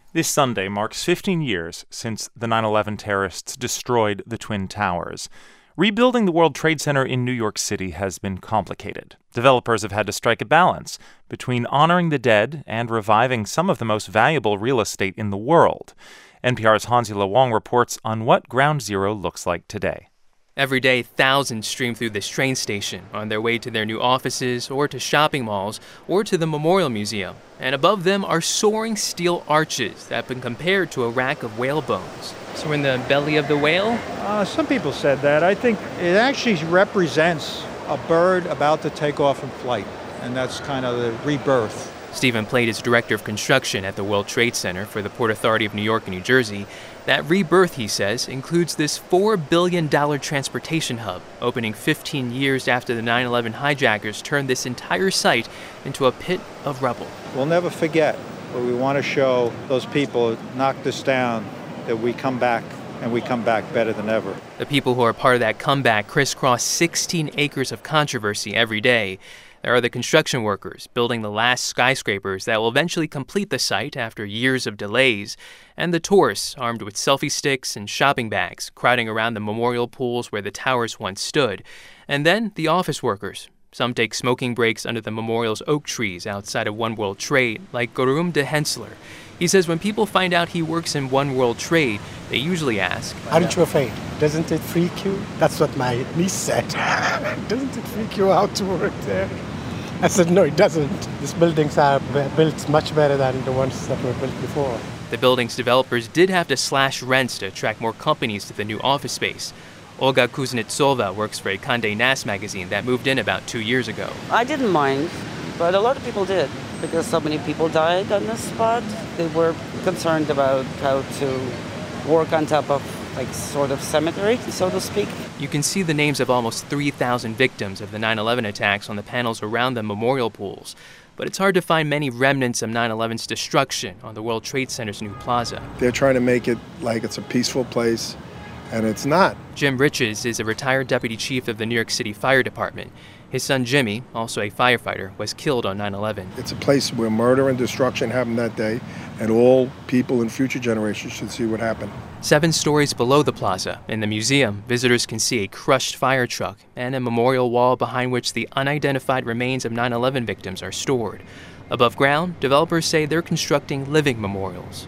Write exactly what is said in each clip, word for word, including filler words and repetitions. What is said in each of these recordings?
This Sunday marks fifteen years since the nine eleven terrorists destroyed the Twin Towers. Rebuilding the World Trade Center in New York City has been complicated. Developers have had to strike a balance between honoring the dead and reviving some of the most valuable real estate in the world. N P R's Hansi-Lo Wong reports on what Ground Zero looks like today. Every day, thousands stream through this train station on their way to their new offices or to shopping malls or to the Memorial Museum. And above them are soaring steel arches that have been compared to a rack of whale bones. So we're in the belly of the whale? Uh, some people said that. I think it actually represents a bird about to take off in flight, and that's kind of the rebirth. Stephen Plate is director of construction at the World Trade Center for the Port Authority of New York and New Jersey. That rebirth, he says, includes this four billion dollars transportation hub, opening fifteen years after the nine eleven hijackers turned this entire site into a pit of rubble. We'll never forget, but we want to show those people who knocked us down that we come back, and we come back better than ever. The people who are part of that comeback crisscross sixteen acres of controversy every day. There are the construction workers building the last skyscrapers that will eventually complete the site after years of delays, and the tourists armed with selfie sticks and shopping bags crowding around the memorial pools where the towers once stood. And then the office workers. Some take smoking breaks under the memorial's oak trees outside of One World Trade, like Gorum de Hensler. He says when people find out he works in One World Trade, they usually ask, "Aren't you afraid? Doesn't it freak you?" That's what my niece said. "Doesn't it freak you out to work there?" I said, "No, it doesn't. These buildings are built much better than the ones that were built before." The building's developers did have to slash rents to attract more companies to the new office space. Olga Kuznetsova works for a Condé Nast magazine that moved in about two years ago. I didn't mind, but a lot of people did because so many people died on this spot. They were concerned about how to work on top of, like, sort of cemetery, so to speak. You can see the names of almost three thousand victims of the nine eleven attacks on the panels around the memorial pools. But it's hard to find many remnants of nine eleven's destruction on the World Trade Center's new plaza. They're trying to make it like it's a peaceful place, and it's not. Jim Riches is a retired deputy chief of the New York City Fire Department. His son Jimmy, also a firefighter, was killed on nine eleven. It's a place where murder and destruction happened that day, and all people in future generations should see what happened. Seven stories below the plaza, in the museum, visitors can see a crushed fire truck and a memorial wall behind which the unidentified remains of nine eleven victims are stored. Above ground, developers say they're constructing living memorials.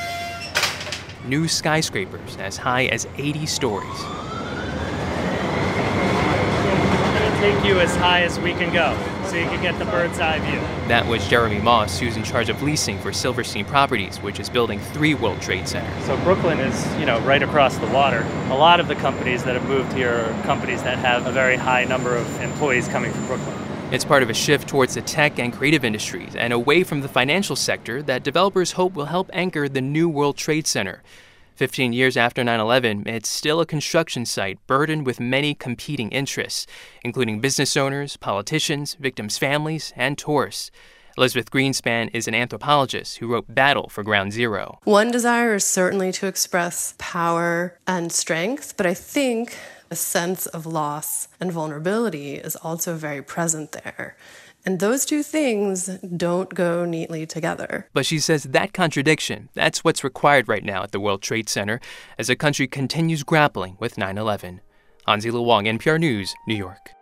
New skyscrapers as high as eighty stories. Take you as high as we can go, so you can get the bird's eye view. That was Jeremy Moss, who's in charge of leasing for Silverstein Properties, which is building three World Trade Centers. So Brooklyn is, you know, right across the water. A lot of the companies that have moved here are companies that have a very high number of employees coming from Brooklyn. It's part of a shift towards the tech and creative industries and away from the financial sector that developers hope will help anchor the new World Trade Center. Fifteen years after nine eleven, it's still a construction site burdened with many competing interests, including business owners, politicians, victims' families, and tourists. Elizabeth Greenspan is an anthropologist who wrote Battle for Ground Zero. One desire is certainly to express power and strength, but I think a sense of loss and vulnerability is also very present there. And those two things don't go neatly together. But she says that contradiction, that's what's required right now at the World Trade Center as the country continues grappling with nine eleven. Hansi-Lo Wong, N P R News, New York.